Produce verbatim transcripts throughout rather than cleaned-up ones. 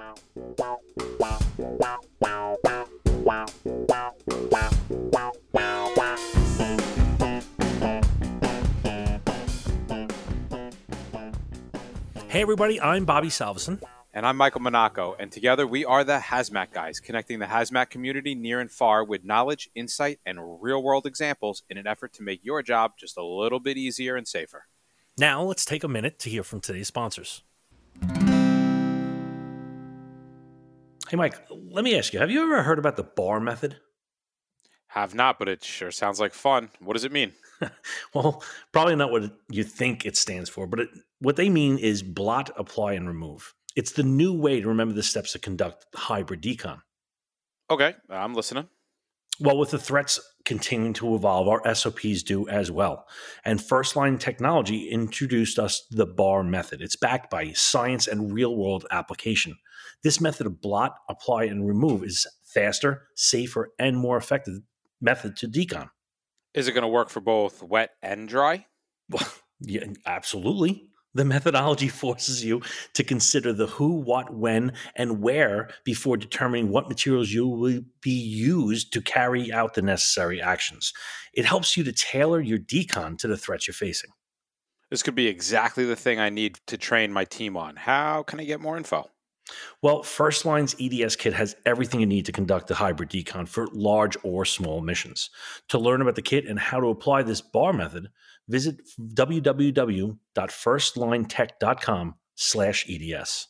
Hey everybody, I'm Bobby Salveson. And I'm Michael Monaco, and together we are the Hazmat Guys, connecting the hazmat community near and far with knowledge, insight, and real-world examples in an effort to make your job just a little bit easier and safer. Now let's take a minute to hear from today's sponsors. Hey Mike, let me ask you, have you ever heard about the BAR method? Have not, but it sure sounds like fun. What does it mean? Well, probably not what you think it stands for, but it, what they mean is blot, apply, and remove. It's the new way to remember the steps to conduct hybrid decon. Okay, I'm listening. Well, with the threats continuing to evolve, our S O Ps do as well. And First Line Technology introduced us the BAR method. It's backed by science and real-world application. This method of blot, apply, and remove is faster, safer, and more effective method to decon. Is it going to work for both wet and dry? Well, yeah, absolutely. The methodology forces you to consider the who, what, when, and where before determining what materials you will be used to carry out the necessary actions. It helps you to tailor your decon to the threats you're facing. This could be exactly the thing I need to train my team on. How can I get more info? Well, First Line's E D S kit has everything you need to conduct the hybrid decon for large or small missions. To learn about the kit and how to apply this BAR method, visit www.firstlinetech.com slash EDS.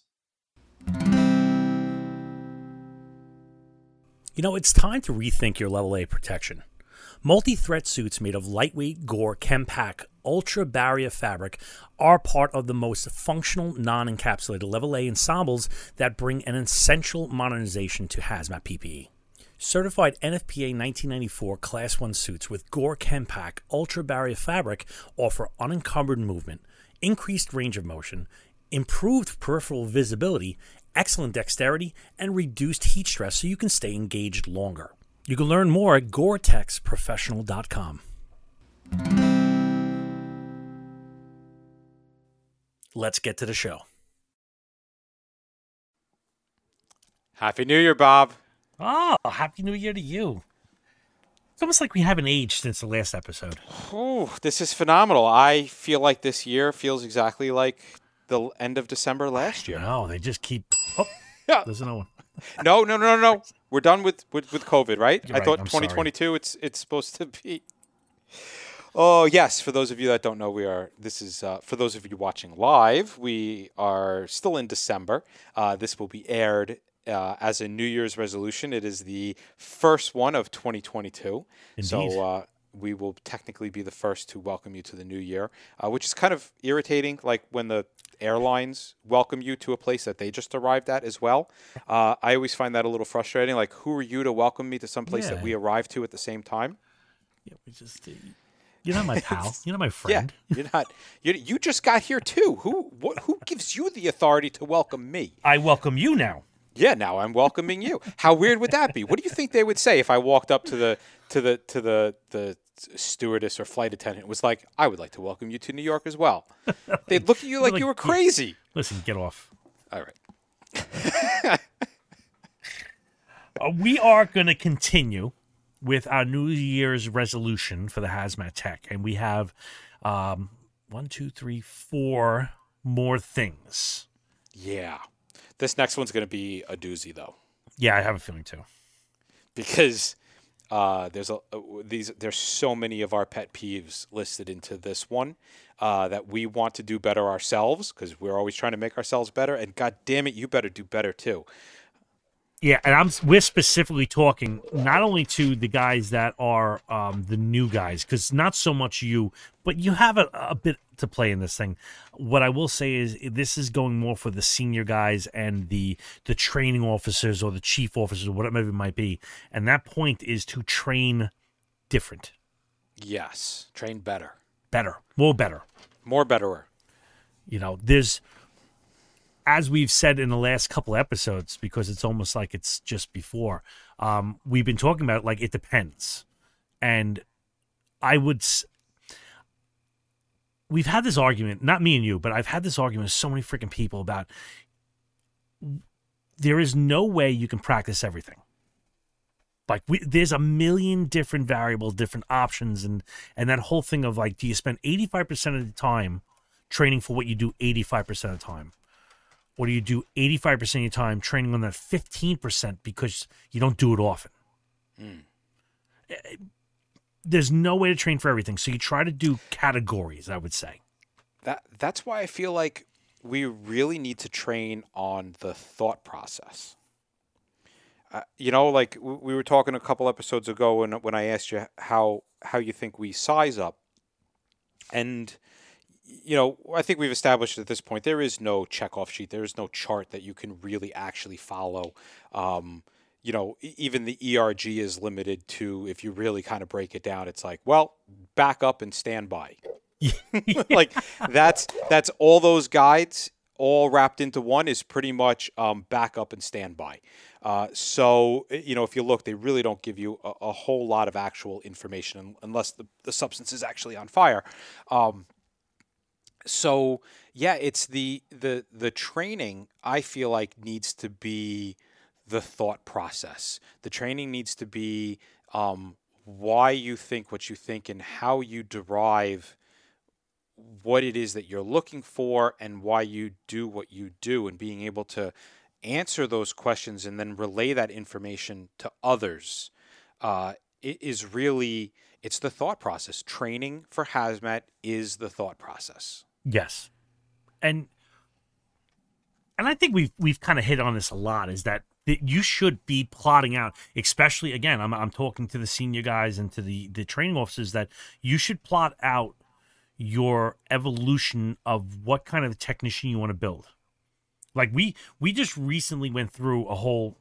You know, it's time to rethink your Level A protection. Multi-threat suits made of lightweight Gore ChemPack Ultra Barrier fabric are part of the most functional, non-encapsulated Level A ensembles that bring an essential modernization to hazmat P P E. Certified N F P A nineteen ninety-four Class one suits with Gore ChemPack Ultra Barrier fabric offer unencumbered movement, increased range of motion, improved peripheral visibility, excellent dexterity, and reduced heat stress so you can stay engaged longer. You can learn more at Gore Tex Professional dot com. Let's get to the show. Happy New Year, Bob. Oh, Happy New Year to you. It's almost like we haven't aged since the last episode. Oh, this is phenomenal. I feel like this year feels exactly like the end of December last year. No, they just keep... Oh, yeah. There's another one. no, no, no, no, no. We're done with, with, with COVID, right? You're I right. thought I'm twenty twenty-two it's it's supposed to be. Oh, yes. For those of you that don't know, we are, this is, uh, for those of you watching live, we are still in December. Uh, this will be aired uh, as a New Year's resolution. It is the first one of twenty twenty-two. Indeed. So uh, we will technically be the first to welcome you to the new year, uh, which is kind of irritating, like when the airlines welcome you to a place that they just arrived at as well. Uh, I always find that a little frustrating. Like, who are you to welcome me to some place Yeah. that we arrived to at the same time? Yeah, we just... Uh, you're not my pal. You're not my friend. Yeah, you're not. You, you just got here too. Who what, Who gives you the authority to welcome me? I welcome you now. Yeah, now I'm welcoming you. How weird would that be? What do you think they would say if I walked up to the to the to the the stewardess or flight attendant and was like, "I would like to welcome you to New York as well"? They'd look at you like, like you were crazy. Listen, get off. All right. uh, we are going to continue with our New Year's resolution for the Hazmat Tech, and we have um, one, two, three, four more things. Yeah. This next one's going to be a doozy, though. Yeah, I have a feeling too. Because uh, there's a uh, these there's so many of our pet peeves listed into this one uh, that we want to do better ourselves, because we're always trying to make ourselves better. And God damn it, you better do better too. Yeah, and I'm we're specifically talking not only to the guys that are um, the new guys, because not so much you, but you have a, a bit to play in this thing. What I will say is this is going more for the senior guys and the the training officers or the chief officers, or whatever it might be. And that point is to train different. Yes, train better. Better. More better. More betterer. You know, there's... As we've said in the last couple episodes, because it's almost like it's just before, um, we've been talking about, like, it depends. And I would... S- we've had this argument, not me and you, but I've had this argument with so many freaking people about there is no way you can practice everything. Like we, there's a million different variables, different options, and and that whole thing of like, do you spend eighty-five percent of the time training for what you do eighty-five percent of the time? Or do you do eighty-five percent of your time training on that fifteen percent because you don't do it often? Mm. There's no way to train for everything, so you try to do categories, I would say. That That's why I feel like we really need to train on the thought process. Uh, you know, like we were talking a couple episodes ago when when I asked you how how you think we size up, and you know, I think we've established at this point there is no checkoff sheet, there is no chart that you can really actually follow. Um, you know, even the E R G is limited to, if you really kind of break it down, it's like, well, back up and stand by. Like that's that's all those guides all wrapped into one is pretty much um, back up and stand by. Uh, so, you know, if you look, they really don't give you a, a whole lot of actual information unless the, the substance is actually on fire. Um, so, yeah, it's the, the, the training I feel like needs to be the thought process. The training needs to be um, why you think what you think and how you derive what it is that you're looking for and why you do what you do, and being able to answer those questions and then relay that information to others. Uh, it is really, it's the thought process. Training for hazmat is the thought process. Yes. And and I think we've we've kind of hit on this a lot, is that you should be plotting out, especially, again, I'm I'm talking to the senior guys and to the, the training officers, that you should plot out your evolution of what kind of technician you want to build. Like we we just recently went through a whole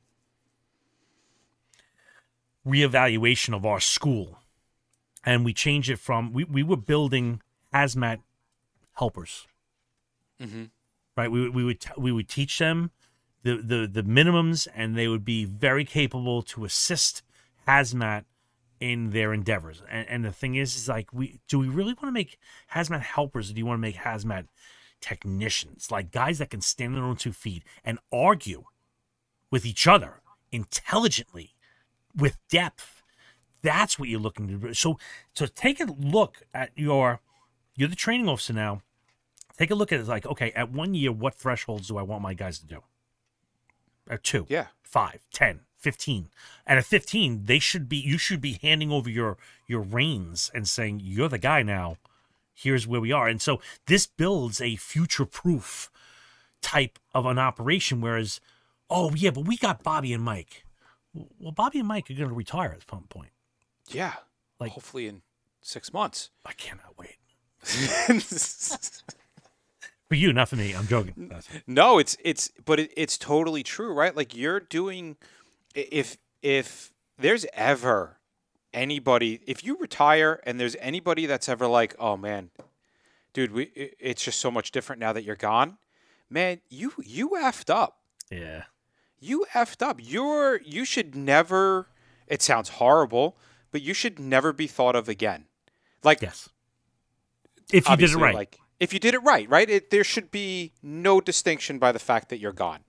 reevaluation of our school, and we changed it from, we, we were building hazmat helpers. Mm-hmm. Right? We, we would we would teach them the, the, the minimums, and they would be very capable to assist hazmat in their endeavors. And, and the thing is, is like, we do we really want to make hazmat helpers, or do you want to make hazmat technicians? Like guys that can stand on their own two feet and argue with each other intelligently, with depth. That's what you're looking to do. So, so take a look at your, you're the training officer now. Take a look at it like, okay, at one year, what thresholds do I want my guys to do? At two, yeah, five, ten, fifteen. And at fifteen, they should be, you should be handing over your, your reins and saying, you're the guy now. Here's where we are. And so this builds a future-proof type of an operation, whereas, oh, yeah, but we got Bobby and Mike. Well, Bobby and Mike are going to retire at some point. Yeah, like hopefully in six months. I cannot wait. For you, not for me. I'm joking. No, it's it's, but it, it's totally true, right? Like you're doing, if if there's ever anybody, if you retire and there's anybody that's ever like, oh man, dude, we it's just so much different now that you're gone, man, you you effed up. Yeah. You effed up. You're you should never, it sounds horrible, but you should never be thought of again. Like, yes. If you did it right. Like, if you did it right, right? It, there should be no distinction by the fact that you're gone.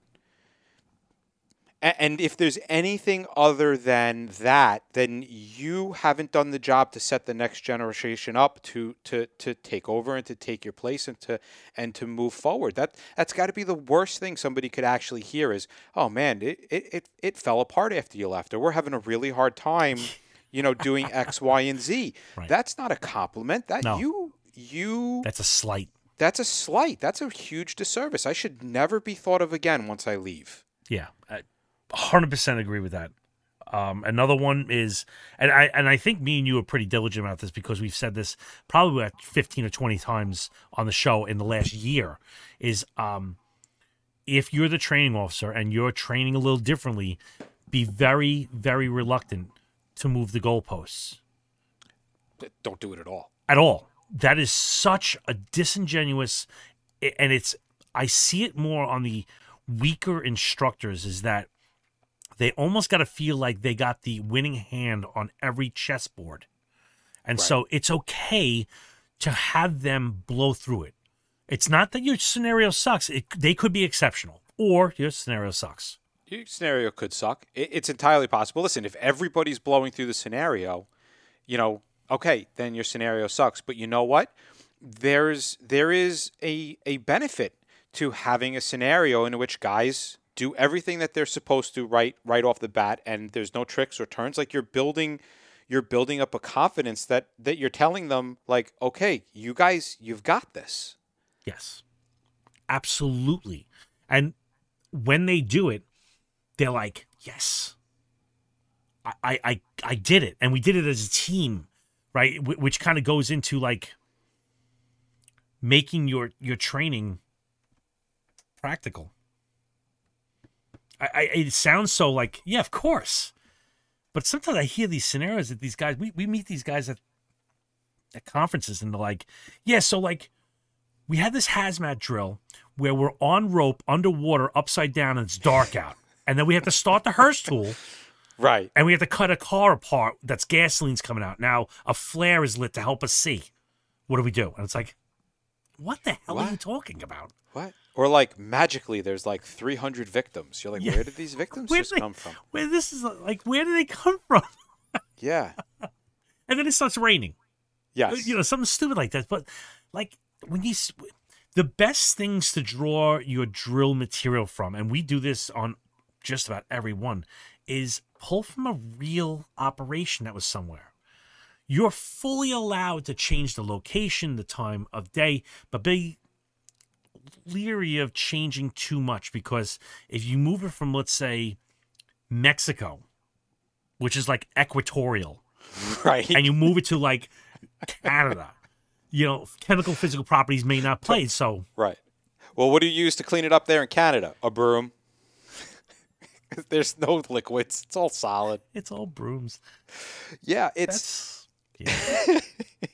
And if there's anything other than that, then you haven't done the job to set the next generation up to to to take over and to take your place and to and to move forward. That that's got to be the worst thing somebody could actually hear is, oh man, it it it, it fell apart after you left, or we're having a really hard time, you know, doing X, Y, and Z. Right. That's not a compliment. That no. you you That's a slight. That's a slight. That's a huge disservice. I should never be thought of again once I leave. Yeah. I- one hundred percent agree with that. Um, another one is, and I and I think me and you are pretty diligent about this because we've said this probably about fifteen or twenty times on the show in the last year, is um, if you're the training officer and you're training a little differently, be very, very reluctant to move the goalposts. Don't do it at all. At all. That is such a disingenuous, and it's, I see it more on the weaker instructors, is that they almost got to feel like they got the winning hand on every chessboard. And right. So it's okay to have them blow through it. It's not that your scenario sucks. It, they could be exceptional, or your scenario sucks. Your scenario could suck. It, it's entirely possible. Listen, if everybody's blowing through the scenario, you know, okay, then your scenario sucks. But you know what? There's there is a a benefit to having a scenario in which guys do everything that they're supposed to right right off the bat, and there's no tricks or turns. Like you're building you're building up a confidence that that you're telling them, like, okay, you guys, you've got this. Yes, absolutely. And when they do it, they're like, yes, I, I, I, I did it. And we did it as a team, right? Wh- which kind of goes into like making your, your training practical. I, I, it sounds so like, yeah, of course. But sometimes I hear these scenarios that these guys, we, we meet these guys at, at conferences and they're like, yeah, so like we had this hazmat drill where we're on rope underwater upside down and it's dark out. And then we have to start the Hearst tool. Right. And we have to cut a car apart that's gasoline's coming out. Now a flare is lit to help us see. What do we do? And it's like, what the hell What? are you talking about? What? Or like magically there's like three hundred victims. You're like, Yeah. where did these victims Where just they- come from? Where this is like, where do they come from? Yeah. And then it starts raining. Yes. You know, something stupid like that. But like when you, s- the best things to draw your drill material from, and we do this on just about every one, is pull from a real operation that was somewhere. You're fully allowed to change the location, the time of day, but be leery of changing too much, because if you move it from, let's say, Mexico, which is like equatorial, Right. and you move it to like Canada, you know, chemical physical properties may not play. So Right. Well, what do you use to clean it up there in Canada? A broom. There's no liquids. It's all solid. it's all brooms. Yeah, it's That's yeah.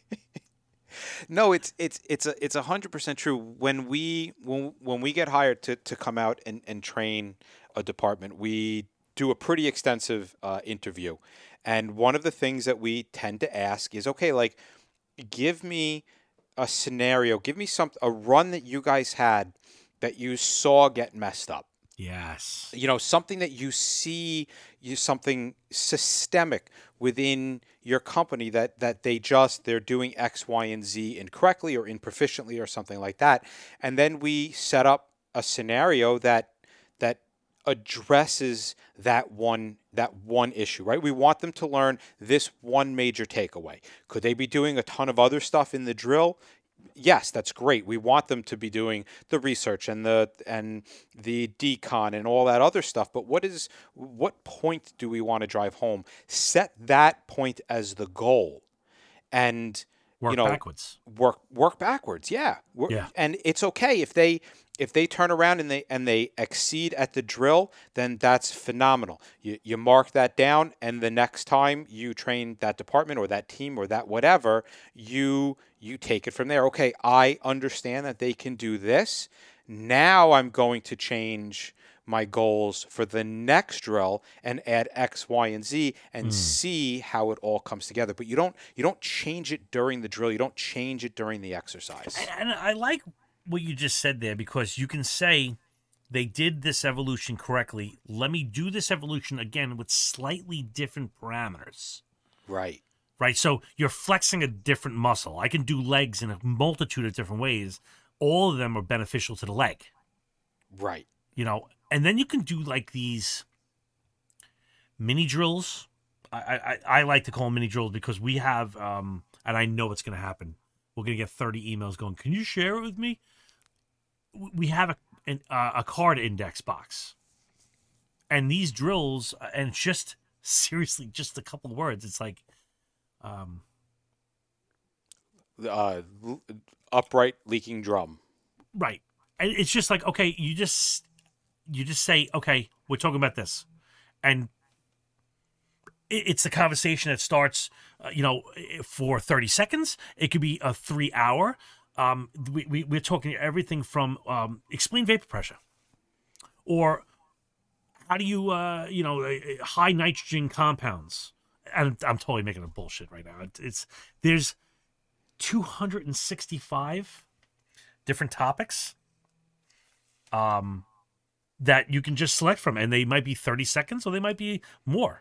no, it's it's it's a it's a hundred percent true. When we when when we get hired to, to come out and, and train a department, we do a pretty extensive uh, interview, and one of the things that we tend to ask is, okay, like, give me a scenario, give me some a run that you guys had that you saw get messed up. Yes. You know, something that you see, you something systemic within your company that that they just they're doing X, Y, and Z incorrectly or improficiently or something like that, and then we set up a scenario that that addresses that one that one issue, right? We want them to learn this one major takeaway. Could they be doing a ton of other stuff in the drill? Yes, that's great. We want them to be doing the research and the and the decon and all that other stuff. But what is what point do we want to drive home? Set that point as the goal, and Work you know, backwards. Work work backwards. Yeah. Work, Yeah. And it's okay if they if they turn around and they and they exceed at the drill, then that's phenomenal. You you mark that down, and the next time you train that department or that team or that whatever, you you take it from there. Okay, I understand that they can do this. Now I'm going to change my goals for the next drill and add X, Y, and Z and see how it all comes together. But you don't you don't change it during the drill. You don't change it during the exercise. And, and I like what you just said there, because you can say they did this evolution correctly. Let me do this evolution again with slightly different parameters. Right. Right? So you're flexing a different muscle. I can do legs in a multitude of different ways. All of them are beneficial to the leg. Right. You know, and then you can do like these mini drills. I, I, I like to call them mini drills because we have, um, and I know it's going to happen. We're going to get thirty emails going, can you share it with me? We have a, an, uh, a card index box. And these drills, and it's just seriously, just a couple of words. It's like, um, Uh, l- upright leaking drum. right. And it's just like, okay, you just, you just say, okay, we're talking about this. And it- it's a conversation that starts, uh, you know, for thirty seconds. It could be a three hour. Um, we, we, we're talking everything from um, explain vapor pressure, or how do you, uh, you know, uh, high nitrogen compounds. And I'm totally making a bullshit right now. It, it's there's two hundred sixty-five different topics. Um, that you can just select from, and they might be thirty seconds or they might be more.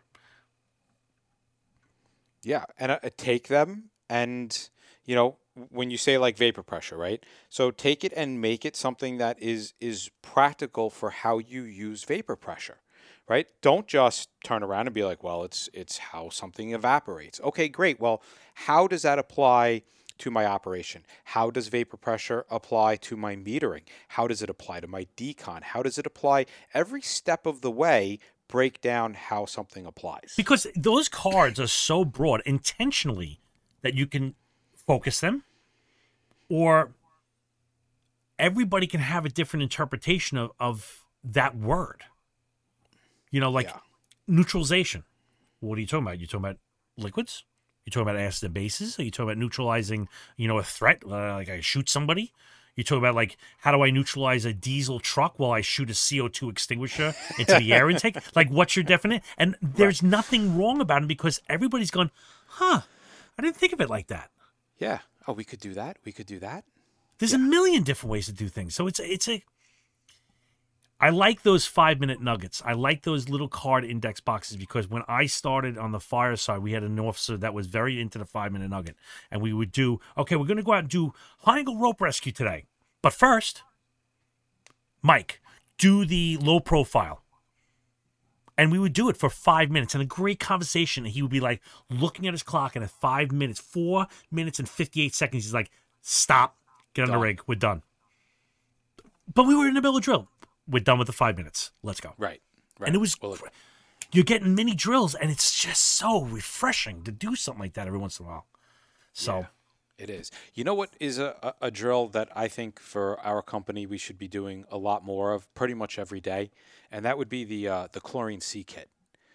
Yeah, and uh, take them and, you know, when you say like vapor pressure, right? So take it and make it something that is is practical for how you use vapor pressure, right? Don't just turn around and be like, well, it's it's how something evaporates. Okay, great. Well, how does that apply to my operation? How does vapor pressure apply to my metering? How does it apply to my decon? How does it apply every step of the way? Break down how something applies. Because those cards are so broad intentionally that you can focus them, or everybody can have a different interpretation of, of that word. You know, like Yeah. neutralization. What are you talking about? You talking about liquids? You talking about acid and bases? Are you talking about neutralizing, you know, a threat, uh, like I shoot somebody? You talk about, like, how do I neutralize a diesel truck while I shoot a C O two extinguisher into the air intake? Like, what's your definition? And there's right. nothing wrong about it because everybody's gone, huh, I didn't think of it like that. Yeah. Oh, we could do that. We could do that. There's yeah. a million different ways to do things. So it's, it's a, I like those five-minute nuggets. I like those little card index boxes because when I started on the fire side, we had an officer that was very into the five-minute nugget. And we would do, okay, we're going to go out and do high angle rope rescue today. But first, Mike, do the low profile. And we would do it for five minutes and a great conversation. And he would be like looking at his clock and at five minutes, four minutes and fifty-eight seconds, he's like, stop, get on done. the rig, we're done. But we were in the middle of drill. We're done with the five minutes. Let's go. Right. right. And it was, well, it, you're getting mini drills, and it's just so refreshing to do something like that every once in a while. So yeah, it is. You know what is a, a, a drill that I think for our company we should be doing a lot more of pretty much every day? And that would be the uh, the chlorine C kit.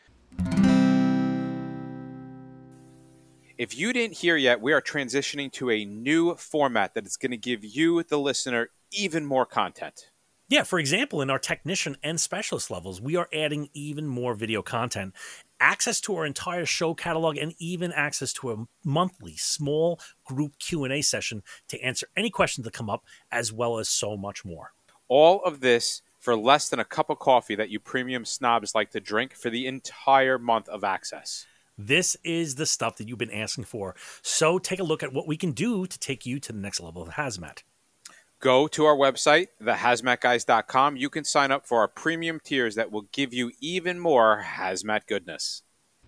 If you didn't hear yet, we are transitioning to a new format that is going to give you, the listener, even more content. Yeah, for example, in our technician and specialist levels, we are adding even more video content, access to our entire show catalog, and even access to a monthly small group Q and A session to answer any questions that come up, as well as so much more. All of this for less than a cup of coffee that you premium snobs like to drink for the entire month of access. This is the stuff that you've been asking for. So take a look at what we can do to take you to the next level of hazmat. Go to our website, the hazmat guys dot com. You can sign up for our premium tiers that will give you even more hazmat goodness.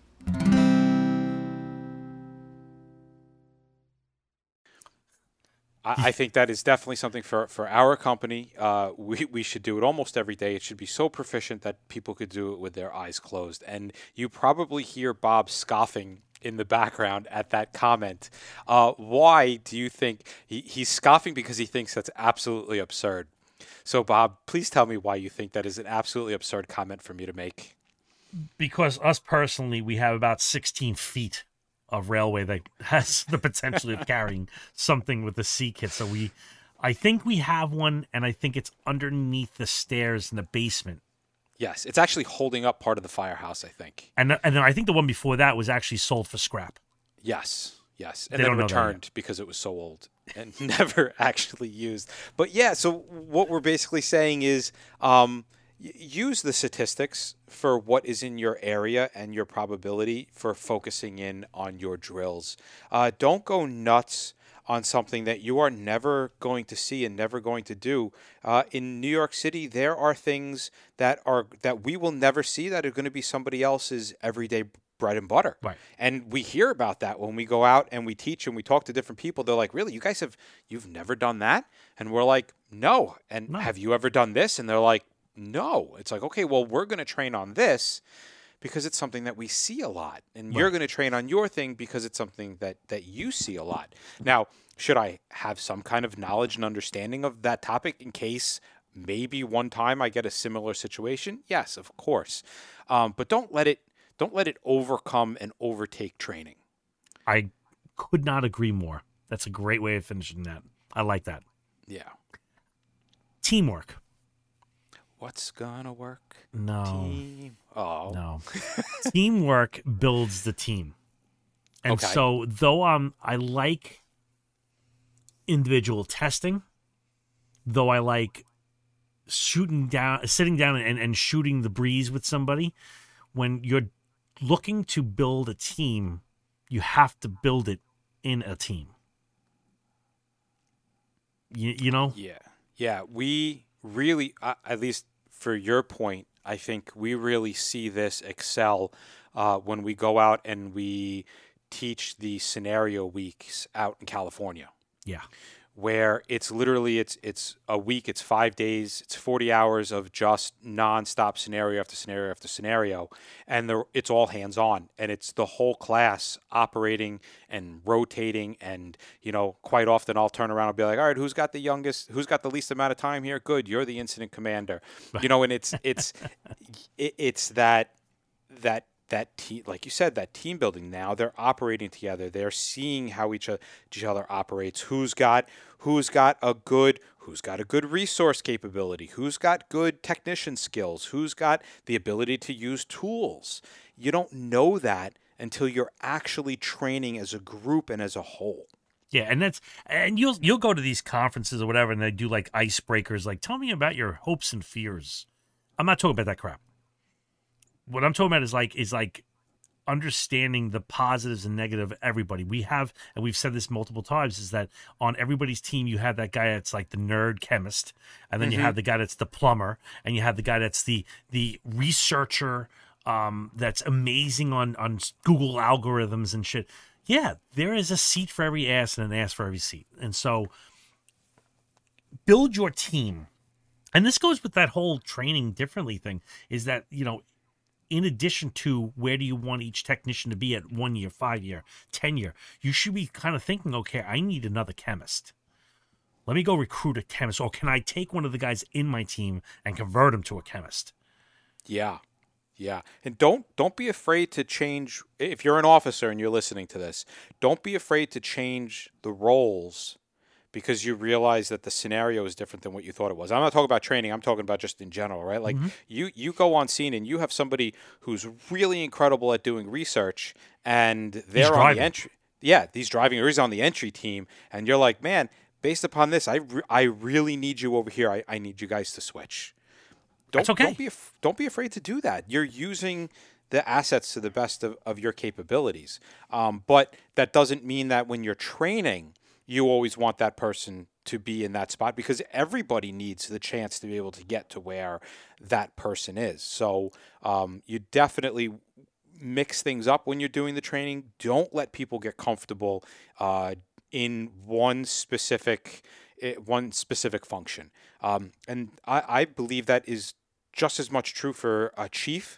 I think that is definitely something for, for our company. Uh, we, we should do it almost every day. It should be so proficient that people could do it with their eyes closed. And you probably hear Bob scoffing in the background at that comment. Uh, why do you think he, he's scoffing? Because he thinks that's absolutely absurd. So, Bob, please tell me why you think that is an absolutely absurd comment for me to make. Because us personally, we have about sixteen feet of railway that has the potential of carrying something with the C kit. So we, I think we have one, and I think it's underneath the stairs in the basement. Yes, it's actually holding up part of the firehouse, I think. And and then I think the one before that was actually sold for scrap. Yes, yes. And they then returned because it was so old and never actually used. But yeah, so what we're basically saying is um, y- use the statistics for what is in your area and your probability for focusing in on your drills. Uh, don't go nuts on something that you are never going to see and never going to do. Uh, in New York City, there are things that are that we will never see that are going to be somebody else's everyday bread and butter. Right. And we hear about that when we go out and we teach and we talk to different people. They're like, really, you guys have, you've never done that? And we're like, no. And No. Have you ever done this? And they're like, no. It's like, okay, well, we're going to train on this because it's something that we see a lot. And Right. you're going to train on your thing because it's something that, that you see a lot. Now, should I have some kind of knowledge and understanding of that topic in case maybe one time I get a similar situation? Yes, of course. Um, but don't let it don't let it overcome and overtake training. I could not agree more. That's a great way of finishing that. I like that. Yeah. Teamwork. What's gonna work? No. Team. Oh. No. Teamwork builds the team. And Okay. so though um I like individual testing, though I like shooting down, sitting down and, and shooting the breeze with somebody. When you're looking to build a team, you have to build it in a team. You, you know? Yeah. Yeah. We really, uh, at least for your point, I think we really see this excel uh, when we go out and we teach the scenario weeks out in California. Yeah. Where it's literally, it's it's a week, it's five days, it's forty hours of just nonstop scenario after scenario after scenario. And the, it's all hands-on. And it's the whole class operating and rotating. And, you know, quite often I'll turn around and be like, all right, who's got the youngest, who's got the least amount of time here? Good, you're the incident commander. You know, and it's it's it, it's that that that team, like you said, that team building. Now they're operating together. They're seeing how each, each other operates. Who's got who's got a good who's got a good resource capability. Who's got good technician skills. Who's got the ability to use tools. You don't know that until you're actually training as a group and as a whole. Yeah, and that's and you'll you'll go to these conferences or whatever, and they do like icebreakers, like tell me about your hopes and fears. I'm not talking about that crap. What I'm talking about is like is like understanding the positives and negative of everybody. We have, and we've said this multiple times, is that on everybody's team you have that guy that's like the nerd chemist, and then mm-hmm. you have the guy that's the plumber, and you have the guy that's the the researcher um, that's amazing on on Google algorithms and shit. Yeah, there is a seat for every ass and an ass for every seat, and so build your team. And this goes with that whole training differently thing. Is that you know. In addition to where do you want each technician to be at one year, five year, ten year, you should be kind of thinking, okay, I need another chemist. Let me go recruit a chemist, or can I take one of the guys in my team and convert him to a chemist? Yeah, yeah, and don't don't be afraid to change. If you're an officer and you're listening to this, don't be afraid to change the roles because you realize that the scenario is different than what you thought it was. I'm not talking about training. I'm talking about just in general, right? Like mm-hmm. you, you go on scene and you have somebody who's really incredible at doing research, and they're on the entry. Yeah, he's driving or he's on the entry team, and you're like, man, based upon this, I, re- I really need you over here. I, I need you guys to switch. Don't, That's okay. Don't be, af- don't be afraid to do that. You're using the assets to the best of, of your capabilities. Um, but that doesn't mean that when you're training, you always want that person to be in that spot, because everybody needs the chance to be able to get to where that person is. So um, you definitely mix things up when you're doing the training. Don't let people get comfortable uh, in one specific one specific function. Um, and I, I believe that is just as much true for a chief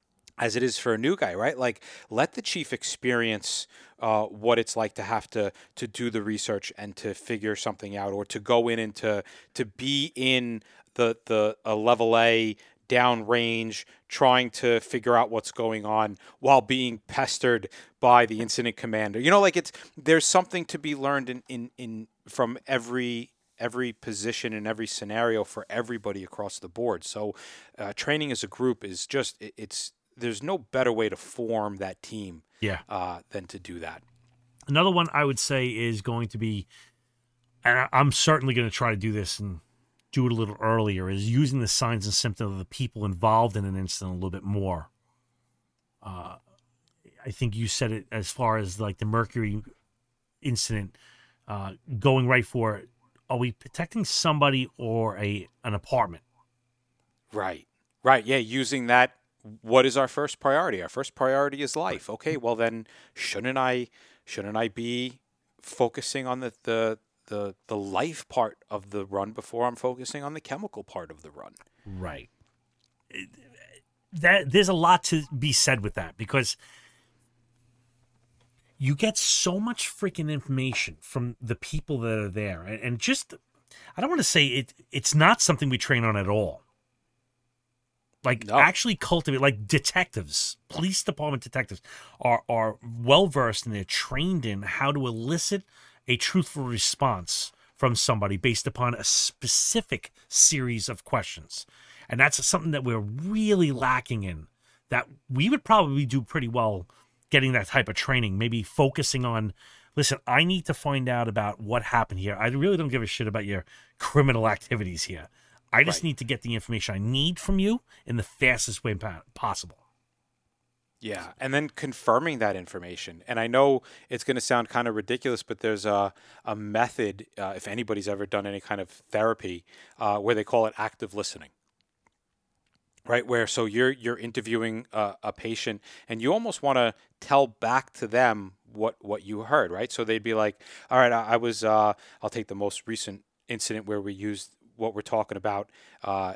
as it is for a new guy, right? Like, let the chief experience uh, what it's like to have to to do the research and to figure something out, or to go in and to to be in the the a level A downrange, trying to figure out what's going on while being pestered by the incident commander. You know, like it's there's something to be learned in in, in from every every position in every scenario for everybody across the board. So uh, training as a group is just it, it's there's no better way to form that team yeah. uh, than to do that. Another one I would say is going to be, and I'm certainly going to try to do this and do it a little earlier, is using the signs and symptoms of the people involved in an incident a little bit more. Uh, I think you said it as far as like the Mercury incident, uh, going right for, are we protecting somebody or a an apartment? Right, right. Yeah, using that. What is our first priority? Our first priority is life. Okay, well then, shouldn't I shouldn't I be focusing on the, the the the life part of the run before I'm focusing on the chemical part of the run? Right. That there's a lot to be said with that, because you get so much freaking information from the people that are there, and, and just I don't want to say it. It's not something we train on at all. Like no. actually cultivate, like detectives, police department detectives are are well versed and they're trained in how to elicit a truthful response from somebody based upon a specific series of questions. And that's something that we're really lacking in, that we would probably do pretty well getting that type of training, maybe focusing on, listen, I need to find out about what happened here. I really don't give a shit about your criminal activities here. I just Right. need to get the information I need from you in the fastest way pa- possible. Yeah, and then confirming that information. And I know it's going to sound kind of ridiculous, but there's a, a method, uh, if anybody's ever done any kind of therapy, uh, where they call it active listening. Right, where so you're you're interviewing a, a patient, and you almost want to tell back to them what what you heard, right? So they'd be like, "All right, I, I was. Uh, I'll take the most recent incident where we used what we're talking about. Uh,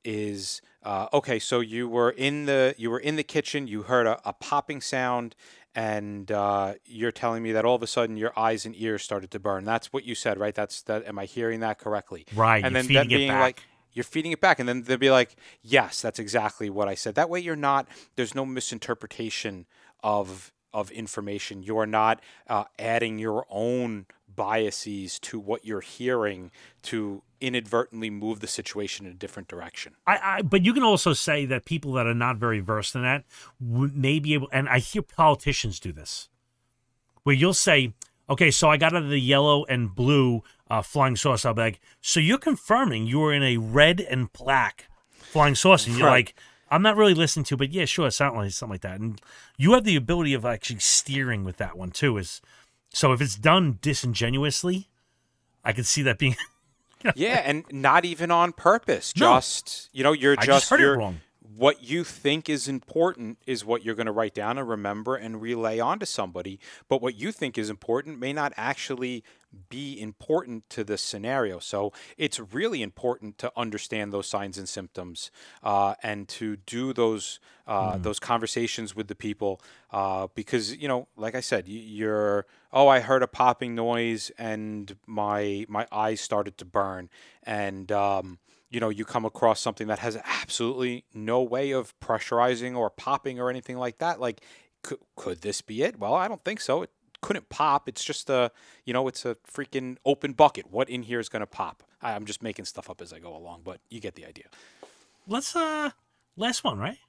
is uh, okay. So you were in the you were in the kitchen. You heard a, a popping sound, and uh, you're telling me that all of a sudden your eyes and ears started to burn. That's what you said, right? That's that. Am I hearing that correctly? Right, And you're then feeding that it being back. like, you're feeding it back, and then they'll be like, yes, that's exactly what I said. That way you're not, there's no misinterpretation of of information. You are not uh, adding your own biases to what you're hearing to inadvertently move the situation in a different direction. I, I, but you can also say that people that are not very versed in that w- may be able, and I hear politicians do this, where you'll say, okay, so I got out of the yellow and blue uh, flying saucer. I'll be like, so you're confirming you were in a red and black flying saucer. And you're Right. like, I'm not really listening to, but yeah, sure, something like, something like that. And you have the ability of actually steering with that one too. Is so if it's done disingenuously, I can see that being. Yeah, and not even on purpose. No. Just, you know, you're I just, just heard it you're, wrong. what you think is important is what you're going to write down and remember and relay onto somebody. But what you think is important may not actually be important to the scenario. So it's really important to understand those signs and symptoms uh, and to do those uh, Mm. those conversations with the people uh, because, you know, like I said, you- you're, oh, I heard a popping noise and my my eyes started to burn. And, um, you know, you come across something that has absolutely no way of pressurizing or popping or anything like that. Like, could, could this be it? Well, I don't think so. It couldn't pop. It's just a, you know, it's a freaking open bucket. What in here is going to pop? I- I'm just making stuff up as I go along, but you get the idea. Let's uh, last one, right?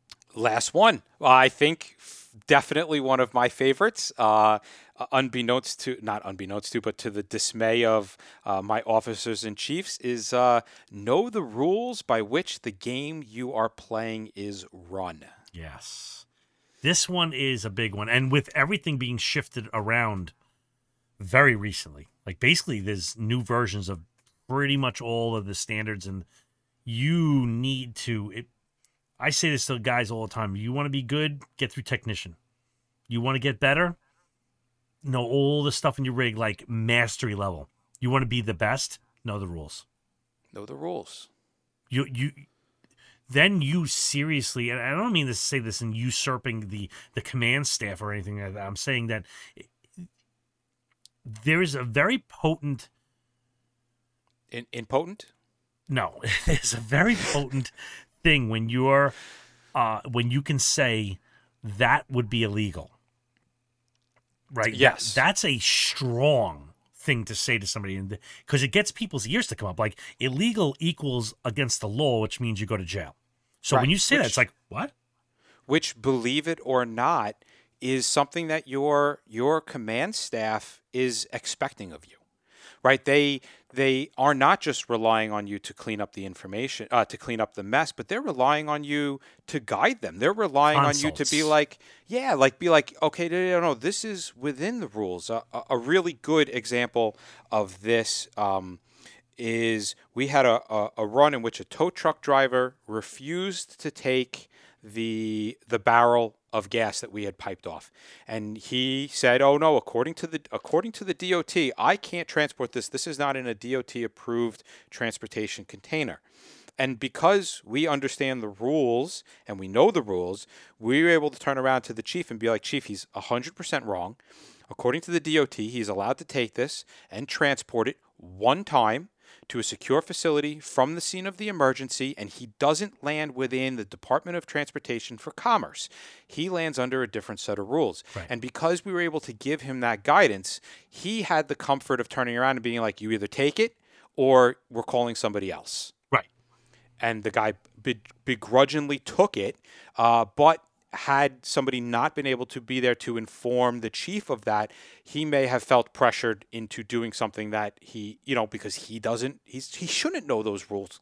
Last one. Uh, I think f- definitely one of my favorites. Uh, uh, unbeknownst to, not unbeknownst to, but to the dismay of uh, my officers and chiefs, is uh, know the rules by which the game you are playing is run. Yes. This one is a big one. And with everything being shifted around very recently, like basically there's new versions of pretty much all of the standards, and you need to, it, I say this to guys all the time. You want to be good, get through technician. You want to get better, know all the stuff in your rig, like mastery level. You want to be the best, know the rules. Know the rules. You, you, then you seriously, and I don't mean to say this in usurping the the command staff or anything like that. I'm saying that there is a very potent, In, impotent? no, there's a very potent thing when you're, uh, when you can say that would be illegal, right? Yes. That, that's a strong thing to say to somebody, and because it gets people's ears to come up. Like illegal equals against the law, which means you go to jail. So when Right. you say that, Which- it's like, what? Which, believe it or not, is something that your your command staff is expecting of you, right? They they are not just relying on you to clean up the information, uh, to clean up the mess, but they're relying on you to guide them. They're relying on you to be Consults. like, yeah, like be like, okay, no, no, no, this is within the rules. Uh, a, a really good example of this. Um, is we had a, a, a run in which a tow truck driver refused to take the the barrel of gas that we had piped off, and he said, "Oh no! According to the according to the D O T, I can't transport this. This is not in a D O T approved transportation container." And because we understand the rules and we know the rules, we were able to turn around to the chief and be like, "Chief, he's one hundred percent wrong. According to the D O T, he's allowed to take this and transport it one time to a secure facility from the scene of the emergency, and he doesn't land within the Department of Transportation for Commerce. He lands under a different set of rules." Right. And because we were able to give him that guidance, he had the comfort of turning around and being like, "You either take it or we're calling somebody else." Right. And the guy be- begrudgingly took it, uh, but had somebody not been able to be there to inform the chief of that, he may have felt pressured into doing something that he, you know, because he doesn't, he's, he shouldn't know those rules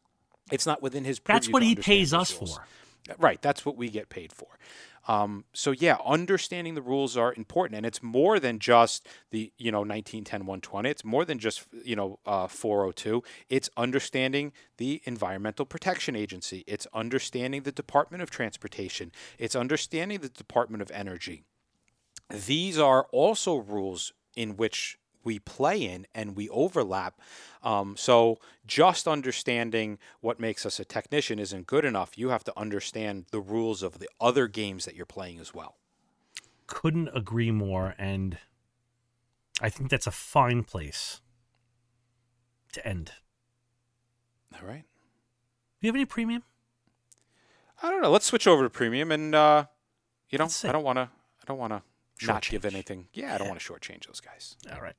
It's not within his purview. That's what to he understand pays those us rules. for. Right. That's what we get paid for. Um, so yeah, understanding the rules are important, and it's more than just the, you know, nineteen ten one twenty. It's more than just, you know, uh, four oh two. It's understanding the Environmental Protection Agency. It's understanding the Department of Transportation. It's understanding the Department of Energy. These are also rules in which we play in and we overlap. Um, so just understanding what makes us a technician isn't good enough. You have to understand the rules of the other games that you're playing as well. Couldn't agree more. And I think that's a fine place to end. All right. Do you have any premium? I don't know. Let's switch over to premium. And, uh, you know, Let's see. I don't want to, I don't want to not Shortchange. give anything. Yeah, I don't want to shortchange those guys. All right.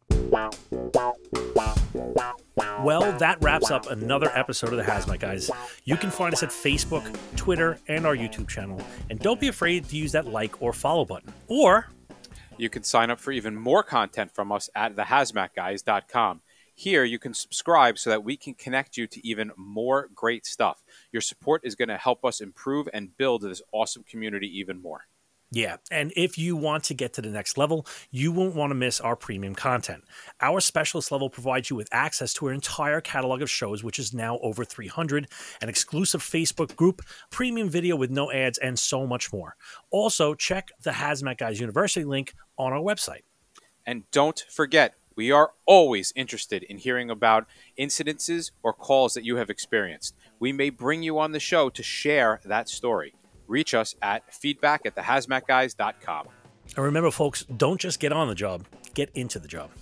Well, that wraps up another episode of the Hazmat Guys. You can find us at Facebook, Twitter, and our YouTube channel. And don't be afraid to use that like or follow button. Or You can sign up for even more content from us at the hazmat guys dot com. Here, you can subscribe so that we can connect you to even more great stuff. Your support is going to help us improve and build this awesome community even more. Yeah, and if you want to get to the next level, you won't want to miss our premium content. Our specialist level provides you with access to our entire catalog of shows, which is now over three hundred, an exclusive Facebook group, premium video with no ads, and so much more. Also, check the Hazmat Guys University link on our website. And don't forget, we are always interested in hearing about incidences or calls that you have experienced. We may bring you on the show to share that story. Reach us at feedback at the hazmat guys dot com. And remember, folks, don't just get on the job, get into the job.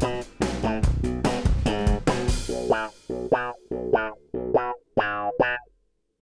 Wow, wow, wow, wow, wow, wow.